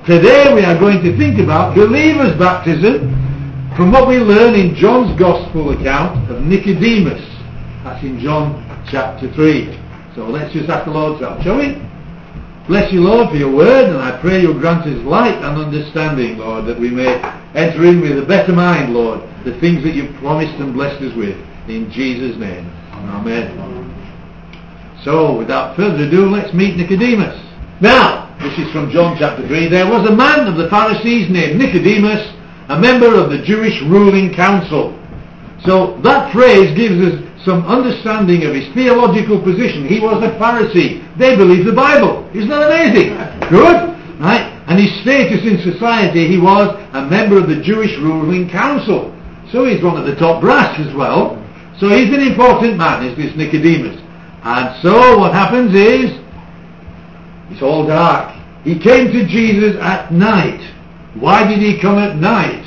Today we are going to think about believers' baptism from what we learn in John's Gospel account of Nicodemus. That's in John chapter 3. So let's just ask the Lord's help, shall we? Bless you, Lord, for your word, and I pray you'll grant us light and understanding, Lord, that we may enter in with a better mind, Lord, the things that you've promised and blessed us with. In Jesus' name. Amen. So, without further ado, let's meet Nicodemus. Now, this is from John chapter 3. There was a man of the Pharisees named Nicodemus, a member of the Jewish ruling council. So, that phrase gives us some understanding of his theological position. He was a Pharisee. They believed the Bible. Isn't that amazing? Good? Right? And his status in society, he was a member of the Jewish ruling council. So he's one of the top brass as well. So he's an important man, is this Nicodemus. And so what happens is, it's all dark. He came to Jesus at night. Why did he come at night?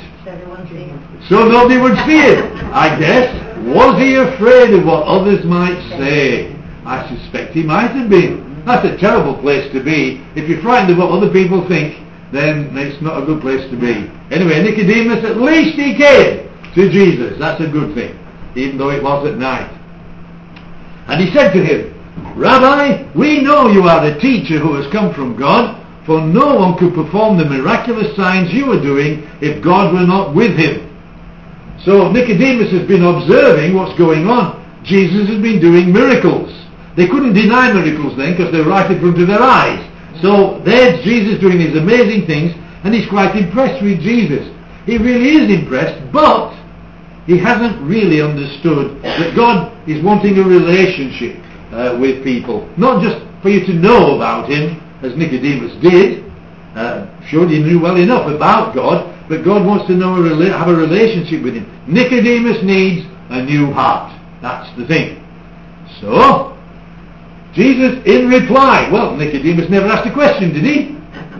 So nobody would see him, I guess. Was he afraid of what others might say? I suspect he might have been. That's a terrible place to be. If you're frightened of what other people think, then it's not a good place to be. Anyway, Nicodemus, at least he came to Jesus. That's a good thing, even though it was at night. And he said to him, Rabbi, we know you are a teacher who has come from God, for no one could perform the miraculous signs you are doing if God were not with him. So Nicodemus has been observing what's going on. Jesus has been doing miracles. They couldn't deny miracles then because they were right in front of their eyes. So there's Jesus doing these amazing things, and he's quite impressed with Jesus. He really is impressed, but he hasn't really understood that God is wanting a relationship with people. Not just for you to know about him, as Nicodemus did. Sure, he knew well enough about God, but God wants to know have a relationship with him. Nicodemus needs a new heart. That's the thing. So, Jesus in reply, well, Nicodemus never asked a question, did he?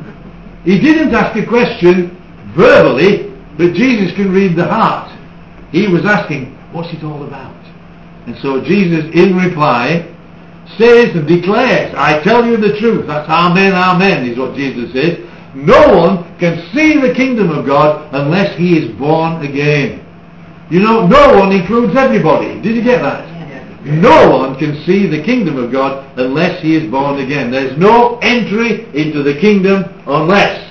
He didn't ask a question verbally, but Jesus can read the heart. He was asking, what's it all about? And so Jesus in reply says and declares, I tell you the truth. That's amen, amen, is what Jesus says. No one can see the kingdom of God unless he is born again. You know, no one includes everybody. Did you get that? No one can see the kingdom of God unless he is born again. There's no entry into the kingdom unless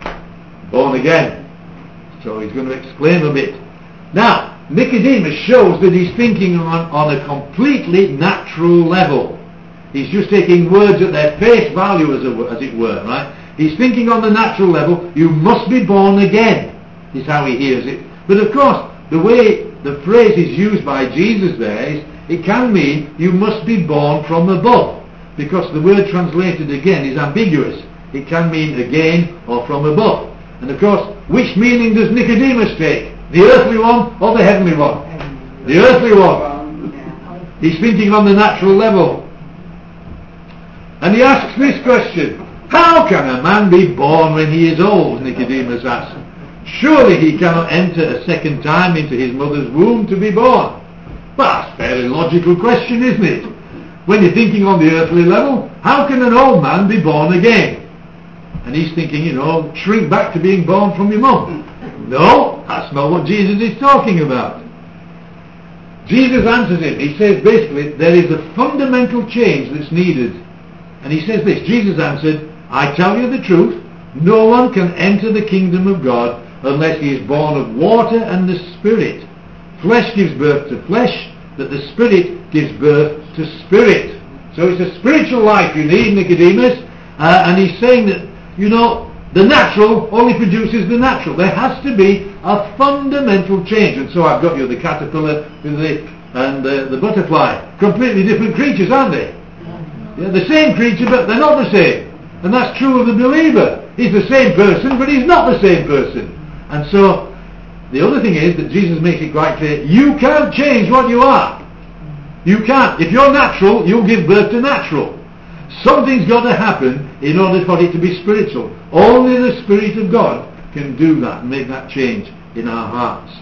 born again. So he's going to explain a bit. Now, Nicodemus shows that he's thinking on a completely natural level. He's just taking words at their face value, as it were, right? He's thinking on the natural level, you must be born again, is how he hears it. But of course, the way the phrase is used by Jesus there is, it can mean you must be born from above, because the word translated again is ambiguous. It can mean again or from above. And of course, which meaning does Nicodemus take? The earthly one or the heavenly one? The earthly one. He's thinking on the natural level. And he asks this question, how can a man be born when he is old? Nicodemus asks. Surely he cannot enter a second time into his mother's womb to be born. Well, that's a fairly logical question, isn't it? When you're thinking on the earthly level, how can an old man be born again? And he's thinking, shrink back to being born from your mum. No, that's not what Jesus is talking about. Jesus answers him. He says basically there is a fundamental change that's needed. And he says this, Jesus answered, I tell you the truth, no one can enter the kingdom of God unless he is born of water and the Spirit. Flesh gives birth to flesh, but the Spirit gives birth to spirit. So it's a spiritual life you need, Nicodemus. And he's saying that, the natural only produces the natural. There has to be a fundamental change. And so I've got you the caterpillar and the butterfly. Completely different creatures, aren't they? Yeah, the same creature, but they're not the same. And that's true of the believer. He's the same person, but he's not the same person. And so, the other thing is that Jesus makes it quite clear, you can't change what you are. You can't. If you're natural, you'll give birth to natural. Something's got to happen in order for it to be spiritual. Only the Spirit of God can do that and make that change in our hearts.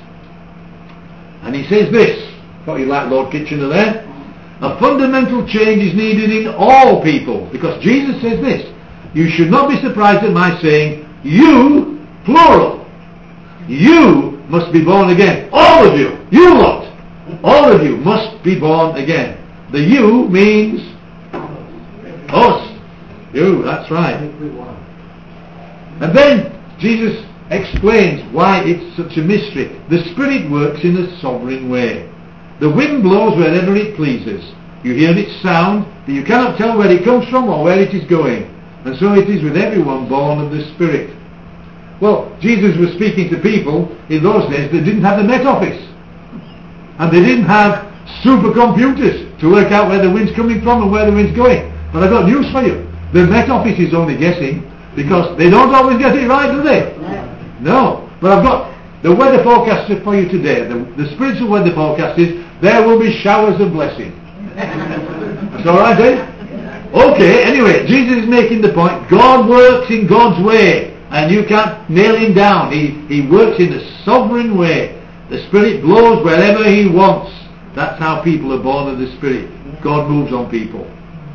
And he says this, thought you liked Lord Kitchener there, a fundamental change is needed in all people, because Jesus says this, you should not be surprised at my saying, You, plural. You must be born again. All of you. You lot. All of you must be born again. The you means us. You, that's right. And then Jesus explains why it's such a mystery. The Spirit works in a sovereign way. The wind blows wherever it pleases. You hear its sound, but you cannot tell where it comes from or where it is going. And so it is with everyone born of the Spirit. Well, Jesus was speaking to people in those days that didn't have the Met Office. And they didn't have supercomputers to work out where the wind's coming from and where the wind's going. But I've got news for you. The Met Office is only guessing, because they don't always get it right, do they? No. But I've got the weather forecast for you today. The spiritual weather forecast is there will be showers of blessing. That's all right, eh? Okay, anyway, Jesus is making the point. God works in God's way, and you can't nail him down. He works in a sovereign way. The Spirit blows wherever he wants. That's how people are born of the Spirit. God moves on people.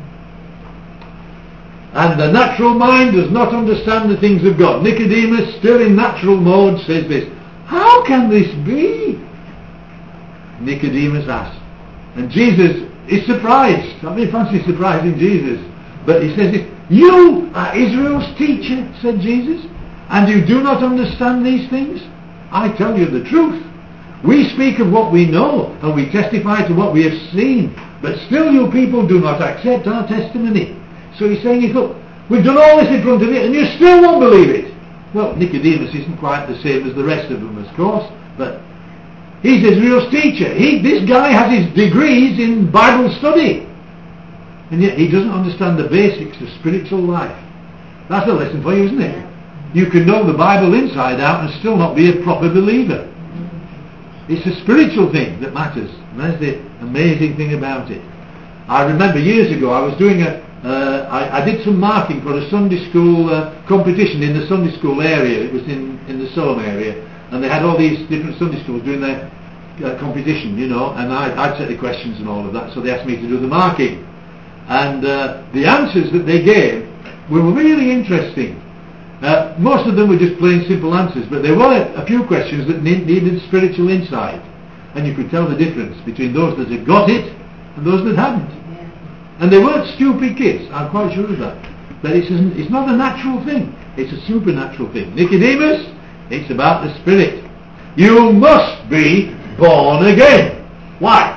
And the natural mind does not understand the things of God. Nicodemus, still in natural mode, says this. How can this be? Nicodemus asked. And Jesus is surprised. I mean, fancy surprising Jesus. But he says this. You are Israel's teacher, said Jesus, and you do not understand these things? I tell you the truth. We speak of what we know, and we testify to what we have seen. But still you people do not accept our testimony. So he's saying, look, we've done all this in front of you, and you still won't believe it. Well, Nicodemus isn't quite the same as the rest of them, of course, but he's Israel's teacher. This guy has his degrees in Bible study, and yet he doesn't understand the basics of spiritual life. That's a lesson for you, isn't it? You can know the Bible inside out and still not be a proper believer. It's a spiritual thing that matters, and that's the amazing thing about it. I remember years ago I was doing I did some marking for a Sunday school competition in the Sunday school area. It was in the Soham area, and they had all these different Sunday schools doing their competition, you know, and I'd set the questions and all of that, so they asked me to do the marking. And the answers that they gave were really interesting. Most of them were just plain simple answers, but there were a few questions that needed spiritual insight, and you could tell the difference between those that had got it and those that hadn't. And they weren't stupid kids, I'm quite sure of that. But it's not a natural thing, it's a supernatural thing. Nicodemus, it's about the Spirit. You must be born again. Why?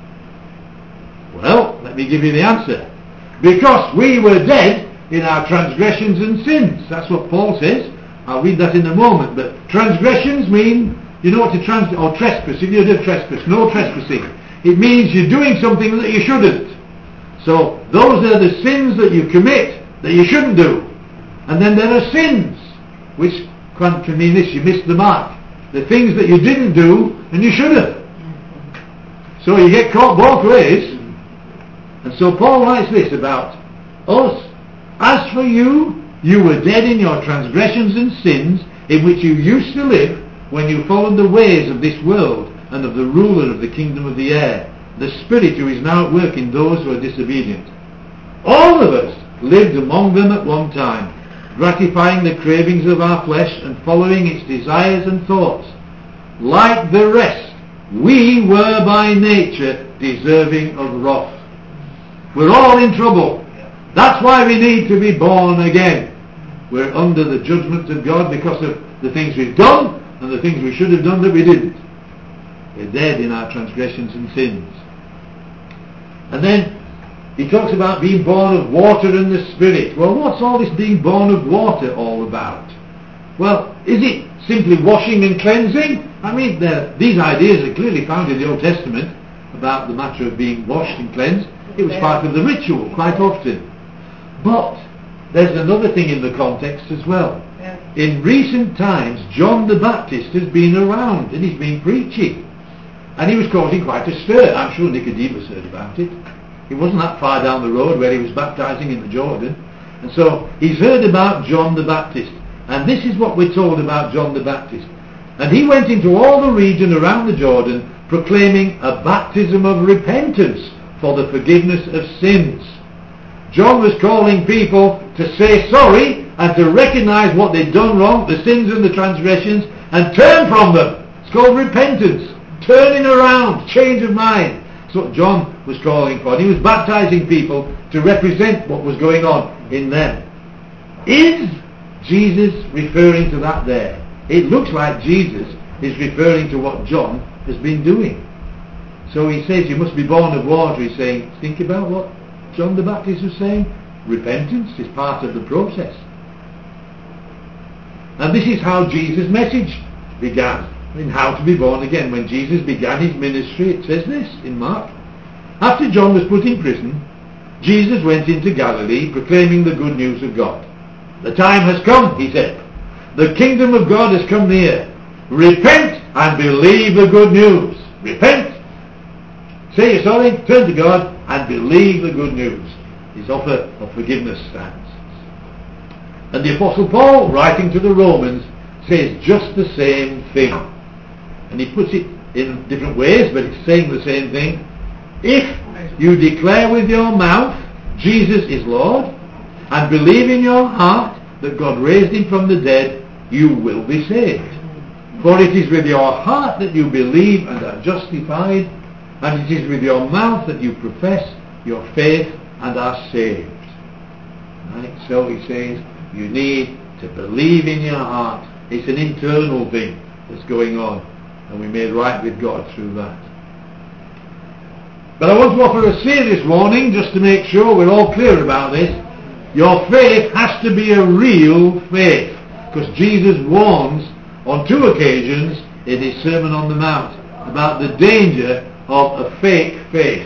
Well, let me give you the answer. Because we were dead in our transgressions and sins. That's what Paul says. I'll read that in a moment. But transgressions mean, you know what or trespass. If you do trespass, no trespassing. It means you're doing something that you shouldn't. So those are the sins that you commit that you shouldn't do. And then there are sins, which can mean this, you missed the mark. The things that you didn't do and you should have. So you get caught both ways. And so Paul writes this about us. As for you, you were dead in your transgressions and sins in which you used to live when you followed the ways of this world and of the ruler of the kingdom of the air, the Spirit who is now at work in those who are disobedient. All of us lived among them at one time, gratifying the cravings of our flesh and following its desires and thoughts. Like the rest, we were by nature deserving of wrath. We're all in trouble. That's why we need to be born again. We're under the judgment of God because of the things we've done and the things we should have done that we didn't. We're dead in our transgressions and sins. And then he talks about being born of water and the Spirit. Well, what's all this being born of water all about? Well, is it simply washing and cleansing? I mean, these ideas are clearly found in the Old Testament about the matter of being washed and cleansed. It was part of the ritual quite often. But there's another thing in the context as well. In recent times, John the Baptist has been around and he's been preaching. And he was causing quite a stir. I'm sure Nicodemus heard about it. He wasn't that far down the road where he was baptizing in the Jordan. And so he's heard about John the Baptist. And this is what we're told about John the Baptist. And he went into all the region around the Jordan, proclaiming a baptism of repentance for the forgiveness of sins. John was calling people to say sorry and to recognize what they'd done wrong, the sins and the transgressions, and turn from them. It's called repentance. Turning around, change of mind. That's what John was calling for. And he was baptizing people to represent what was going on in them. Is Jesus referring to that there? It looks like Jesus is referring to what John has been doing. So he says you must be born of water. He's saying, think about what John the Baptist was saying. Repentance is part of the process. And this is how Jesus' message began, in how to be born again. When Jesus began his ministry, it says this in Mark. After John was put in prison, Jesus went into Galilee proclaiming the good news of God. The time has come, he said. The kingdom of God has come near. Repent and believe the good news. Repent. Say you're sorry, turn to God and believe the good news. His offer of forgiveness stands. And the Apostle Paul, writing to the Romans, says just the same thing. And he puts it in different ways, but it's saying the same thing. If you declare with your mouth Jesus is Lord, and believe in your heart that God raised him from the dead, you will be saved. For it is with your heart that you believe and are justified, and it is with your mouth that you profess your faith and are saved. Right? So he says, you need to believe in your heart. It's an internal thing that's going on, and we made right with God through that. But I want to offer a serious warning just to make sure we're all clear about this. Your faith has to be a real faith, because Jesus warns on 2 occasions in his Sermon on the Mount about the danger of a fake faith.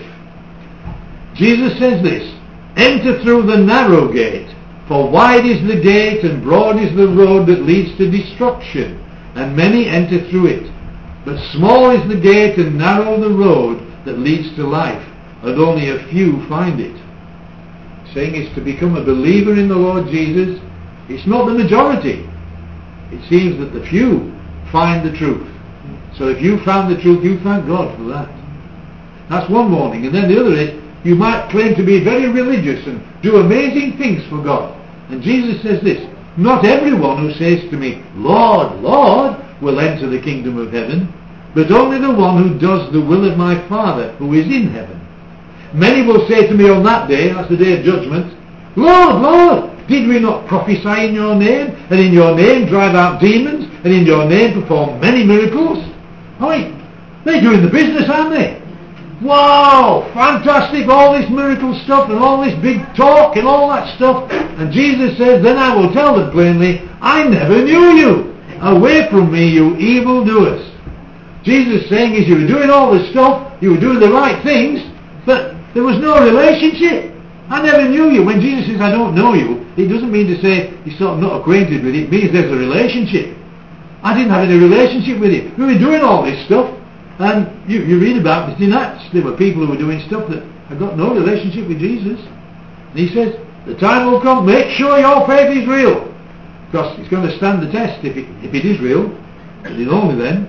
Jesus says this, enter through the narrow gate, for wide is the gate and broad is the road that leads to destruction, and many enter through it. But small is the gate and narrow the road that leads to life, and only a few find it. Saying is to become a believer in the Lord Jesus, it's not the majority. It seems that the few find the truth. So if you found the truth, you thank God for that. That's one warning. And then the other is, you might claim to be very religious and do amazing things for God. And Jesus says this, not everyone who says to me, Lord, Lord, will enter the kingdom of heaven, but only the one who does the will of my Father who is in heaven. Many will say to me on that day, that's the day of judgment, Lord, Lord, did we not prophesy in your name, and in your name drive out demons, and in your name perform many miracles? I mean, they're doing the business, aren't they? Wow, fantastic, all this miracle stuff and all this big talk and all that stuff. And Jesus says, then I will tell them plainly, I never knew you. Away from me, you evildoers. Jesus saying is, you were doing all this stuff, you were doing the right things, but there was no relationship. I never knew you. When Jesus says, I don't know you, it doesn't mean to say he's sort of not acquainted with you. It means there's a relationship. I didn't have any relationship with you. We were doing all this stuff. And you read about it in Acts. There were people who were doing stuff that had got no relationship with Jesus. And he says, the time will come, make sure your faith is real. Because it's going to stand the test if it is real. But it's only then.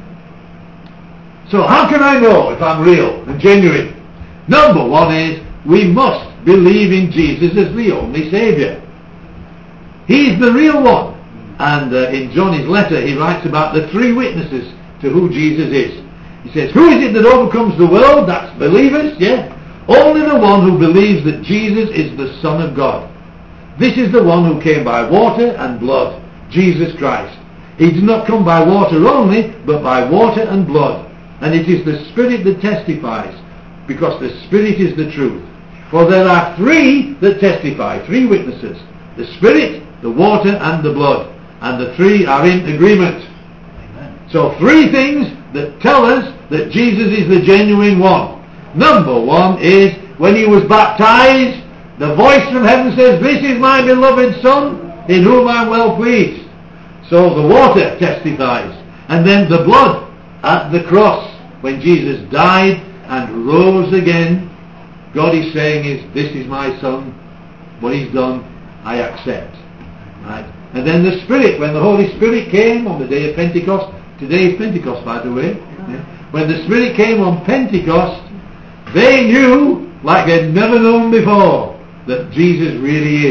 So how can I know if I'm real and genuine? Number one is, we must believe in Jesus as the only Saviour. He's the real one. And in John's letter he writes about the 3 witnesses to who Jesus is. He says, who is it that overcomes the world? That's believers, yeah? Only the one who believes that Jesus is the Son of God. This is the one who came by water and blood, Jesus Christ. He did not come by water only, but by water and blood. And it is the Spirit that testifies, because the Spirit is the truth. For there are 3 that testify, 3 witnesses. The Spirit, the water and the blood. And the 3 are in agreement. Amen. So 3 things that tell us that Jesus is the genuine one. Number 1 is when he was baptized, the voice from heaven says, this is my beloved Son, in whom I am well pleased. So the water testifies. And then the blood at the cross, when Jesus died and rose again, God is saying is, this is my Son, what he's done, I accept. Right? And then the Spirit, when the Holy Spirit came on the day of Pentecost, today is Pentecost, by the way. Yeah. When the Spirit came on Pentecost, they knew, like they'd never known before, that Jesus really is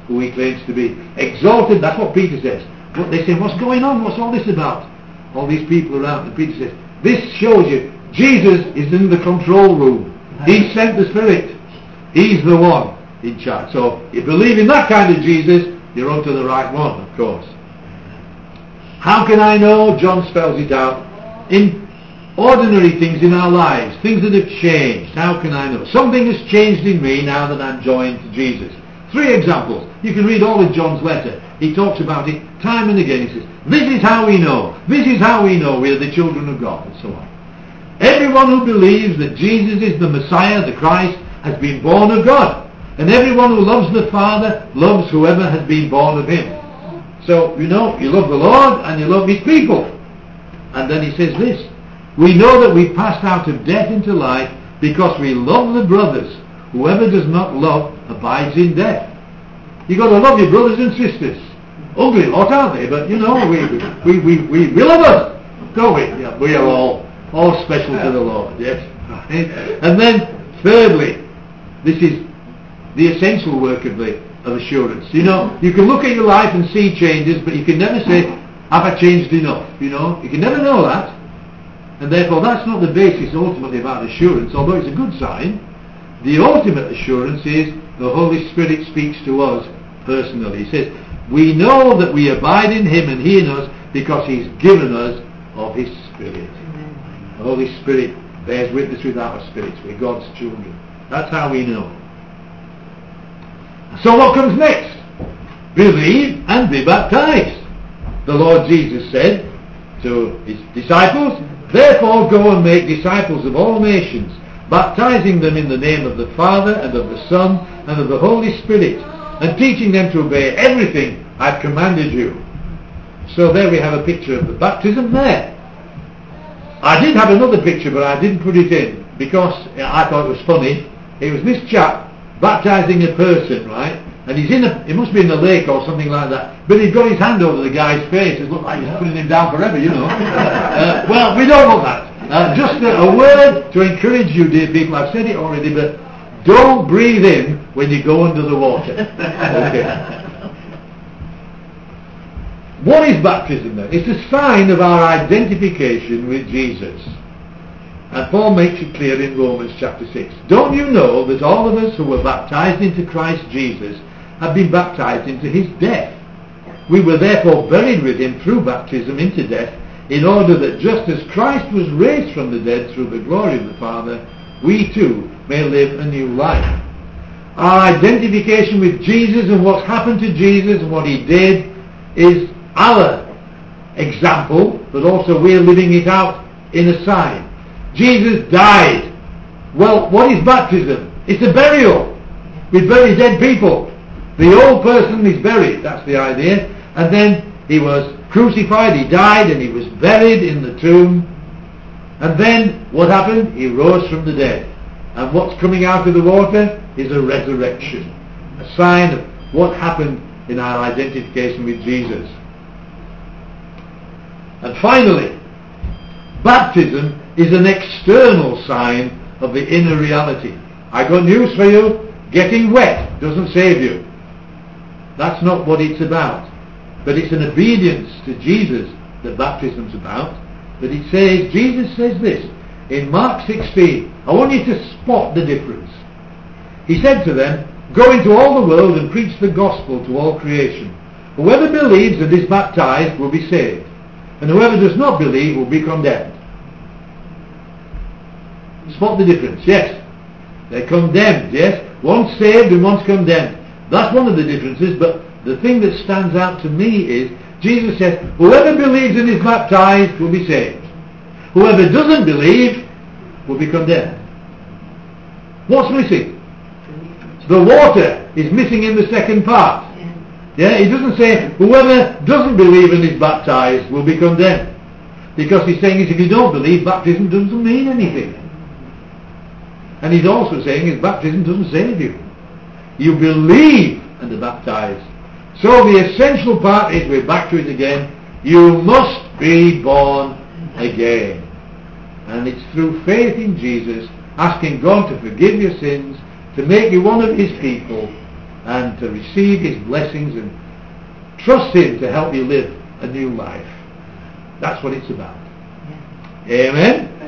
who he claims to be. Exalted, that's what Peter says. But they say, what's going on? What's all this about? All these people around. And Peter says, this shows you Jesus is in the control room. He sent the Spirit. He's the one in charge. So you believe in that kind of Jesus, you're onto the right one, of course. How can I know? John spells it out. In ordinary things in our lives, things that have changed, how can I know? Something has changed in me now that I'm joined to Jesus. 3 examples. You can read all of John's letter. He talks about it time and again. He says, this is how we know. This is how we know we are the children of God, and so on. Everyone who believes that Jesus is the Messiah, the Christ, has been born of God. And everyone who loves the Father loves whoever has been born of him. So, you love the Lord and you love his people. And then he says this, we know that we passed out of death into life because we love the brothers. Whoever does not love abides in death. You've got to love your brothers and sisters. Ugly lot, aren't they? But we love us, don't we? Yeah, we are all special to the Lord, yes. And then, thirdly, this is the essential work of assurance. You can look at your life and see changes, but you can never say, have I changed enough? You can never know that. And therefore that's not the basis ultimately about assurance, although it's a good sign. The ultimate assurance is the Holy Spirit speaks to us personally. He says, we know that we abide in him and he in us because he's given us of his Spirit. The Holy Spirit bears witness with our spirits. We're God's children. That's how we know. So what comes next? Believe and be baptized. The Lord Jesus said to his disciples, therefore go and make disciples of all nations, baptizing them in the name of the Father and of the Son and of the Holy Spirit, and teaching them to obey everything I've commanded you. So there we have a picture of the baptism there. I did have another picture, but I didn't put it in because I thought it was funny. It was this chap baptizing a person, right? And he must be in a lake or something like that. But he's got his hand over the guy's face. It looked like he's putting him down forever, Well, we don't want that. Just a word to encourage you, dear people. I've said it already, but don't breathe in when you go under the water. Okay. What is baptism then? It's a sign of our identification with Jesus. And Paul makes it clear in Romans chapter 6. Don't you know that all of us who were baptized into Christ Jesus have been baptized into his death? We were therefore buried with him through baptism into death, in order that just as Christ was raised from the dead through the glory of the Father, we too may live a new life. Our identification with Jesus and what's happened to Jesus and what he did is our example, but also we're living it out in a sign. Jesus died. Well, what is baptism? It's a burial. We bury dead people. The old person is buried, that's the idea. And then he was crucified, he died, and he was buried in the tomb. And then what happened? He rose from the dead. And what's coming out of the water is a resurrection, a sign of what happened in our identification with Jesus. And finally, baptism is an external sign of the inner reality. I got news for you. Getting wet doesn't save you. That's not what it's about. But it's an obedience to Jesus that baptism's about. But it says, Jesus says this in Mark 16. I want you to spot the difference. He said to them, go into all the world and preach the gospel to all creation. Whoever believes and is baptized will be saved, and whoever does not believe will be condemned. Spot the difference, yes. They're condemned, yes. One's saved and one's condemned. That's one of the differences, but the thing that stands out to me is Jesus says, whoever believes and is baptized will be saved. Whoever doesn't believe will be condemned. What's missing? The water is missing in the second part. Yeah, it doesn't say whoever doesn't believe and is baptized will be condemned. Because he's saying is if you don't believe, baptism doesn't mean anything. And he's also saying his baptism doesn't save you. You believe and are baptized. So the essential part is, we're back to it again, you must be born again. And it's through faith in Jesus, asking God to forgive your sins, to make you one of his people, and to receive His blessings and trust Him to help you live a new life. That's what it's about. Yeah. Amen?